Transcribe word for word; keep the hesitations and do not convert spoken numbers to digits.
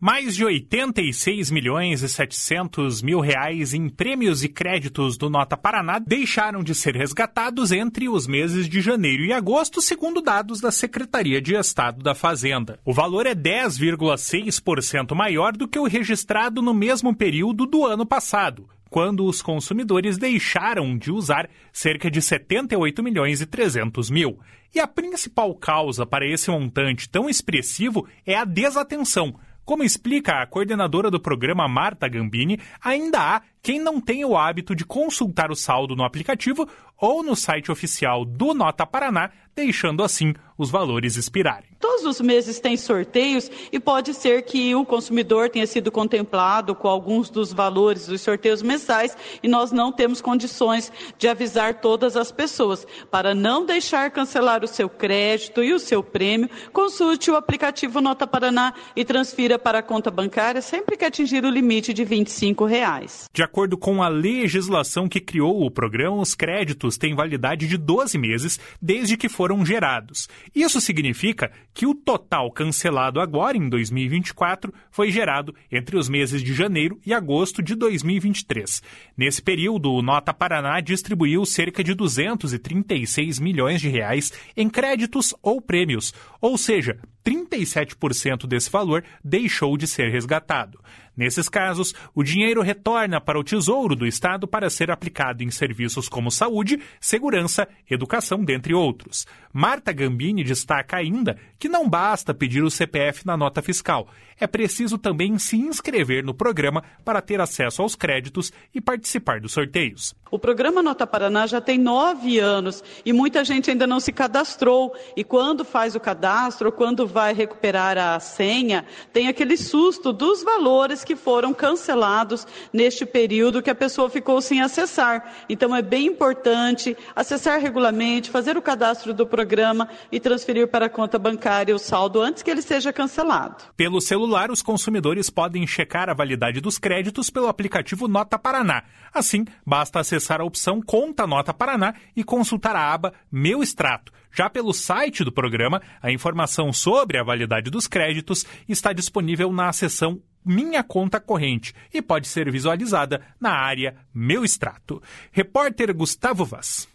Mais de oitenta e seis milhões e setecentos mil reais em prêmios e créditos do Nota Paraná deixaram de ser resgatados entre os meses de janeiro e agosto, segundo dados da Secretaria de Estado da Fazenda. O valor é dez vírgula seis por cento maior do que o registrado no mesmo período do ano passado, quando os consumidores deixaram de usar cerca de setenta e oito milhões e trezentos mil. E a principal causa para esse montante tão expressivo é a desatenção. Como explica a coordenadora do programa, Marta Gambini, ainda há quem não tenha o hábito de consultar o saldo no aplicativo ou no site oficial do Nota Paraná, deixando assim os valores expirarem. Todos os meses tem sorteios e pode ser que o consumidor tenha sido contemplado com alguns dos valores dos sorteios mensais e nós não temos condições de avisar todas as pessoas. Para não deixar cancelar o seu crédito e o seu prêmio, consulte o aplicativo Nota Paraná e transfira para a conta bancária sempre que atingir o limite de vinte e cinco reais. De acordo com a legislação que criou o programa, os créditos têm validade de doze meses desde que foram gerados. Isso significa que o total cancelado agora, em dois mil e vinte e quatro, foi gerado entre os meses de janeiro e agosto de dois mil e vinte e três. Nesse período, o Nota Paraná distribuiu cerca de duzentos e trinta e seis milhões de reais em créditos ou prêmios, ou seja, trinta e sete por cento desse valor deixou de ser resgatado. Nesses casos, o dinheiro retorna para o Tesouro do Estado para ser aplicado em serviços como saúde, segurança, educação, dentre outros. Marta Gambini destaca ainda que não basta pedir o C P F na nota fiscal. É preciso também se inscrever no programa para ter acesso aos créditos e participar dos sorteios. O programa Nota Paraná já tem nove anos e muita gente ainda não se cadastrou. E quando faz o cadastro, quando vai recuperar a senha, tem aquele susto dos valores que foram cancelados neste período que a pessoa ficou sem acessar. Então é bem importante acessar regularmente, fazer o cadastro do programa e transferir para a conta bancária o saldo antes que ele seja cancelado. Pelo celular, os consumidores podem checar a validade dos créditos pelo aplicativo Nota Paraná. Assim, basta acessar a opção Conta Nota Paraná e consultar a aba Meu Extrato. Já pelo site do programa, a informação sobre a validade dos créditos está disponível na seção Minha Conta Corrente e pode ser visualizada na área Meu Extrato. Repórter Gustavo Vaz.